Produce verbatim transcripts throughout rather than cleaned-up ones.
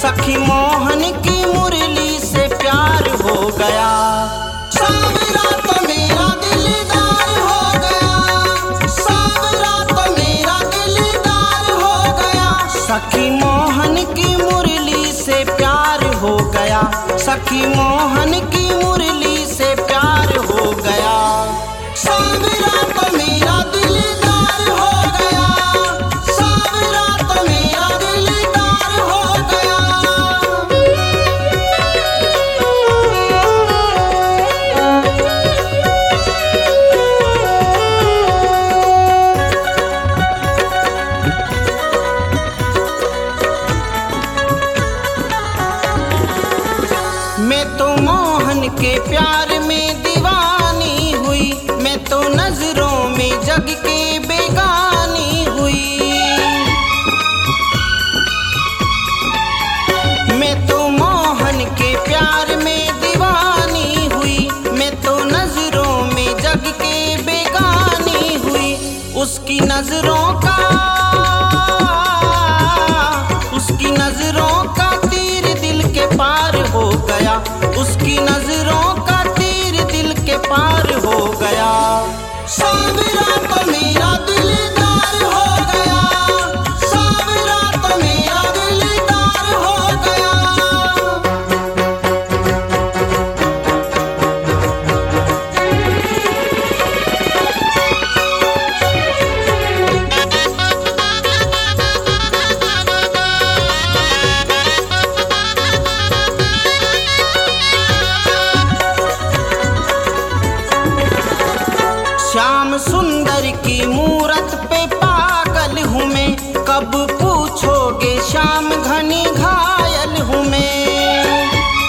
सखी मोहन की मुरली से प्यार हो गया। सावरा तो मेरा दिलदार हो गया, सावरा तो मेरा दिलदार हो गया। सखी मोहन की मुरली से प्यार हो गया, सखी मोहन की मुरली से प्यार हो गया। सावरा तो मेरा दिलदार हो गया, सावरा तो मेरा दिलदार हो गया। मैं तो मोहन के प्यार में दीवानी हुई, मैं तो नजरों में जग के बेगानी हुई। मैं तो मोहन के प्यार में दीवानी हुई, मैं तो नजरों में जग के बेगानी हुई। उसकी नजरों का उसकी नजरों का तीर दिल के पार हो गया, उसकी नजरों का तीर दिल के पार हो गया। सावरा तो मेरा दिलदार हो गया, सावरा तो मेरा दिलदार हो गया। श्याम सुंदर की मूरत पे पागल हूँ मैं, कब पूछोगे श्याम घनी घायल हूँ मैं।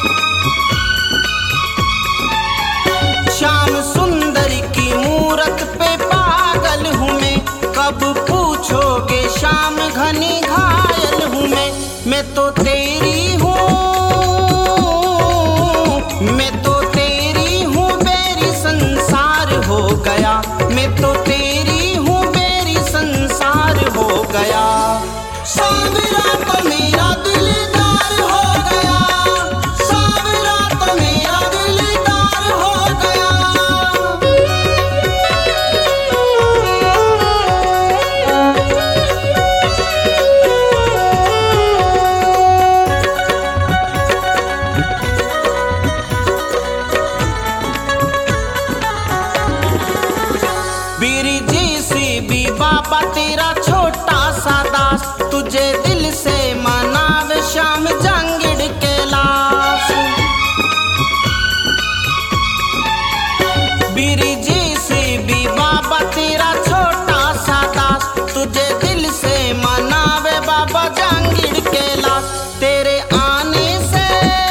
श्याम सुंदर की मूरत पे पागल हूँ मैं, कब पूछोगे श्याम घनी घायल हूँ मैं। मैं तो तेरी हूँ, मैं तो तेरी हूँ, बेरी संसार हो गया। मैं तो तेरी हूँ, बेरी संसार हो गया। सावरा तो मेरा दिलदार हो गया, सावरा तो मेरा दिलदार हो गया। बीरी जी सी भी बाबा तेरा छोटा सा दास, तुझे दिल से मनावे श्याम जांगिड़ कैलाश। बीरी जी सी भी बाबा तेरा छोटा सा दास, तुझे दिल से मनावे बाबा जांगिड़ कैलाश। तेरे आने से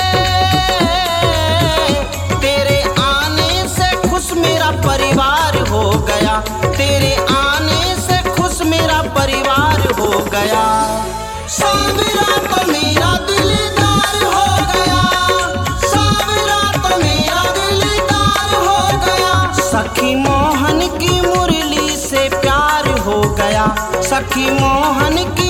तेरे आने से खुश मेरा परिवार हो गया, तेरे आने से खुश मेरा परिवार हो गया। सावरा तो मेरा दिलदार हो गया, सावरा तो मेरा दिलदार हो गया। सखी मोहन की मुरली से प्यार हो गया, सखी मोहन की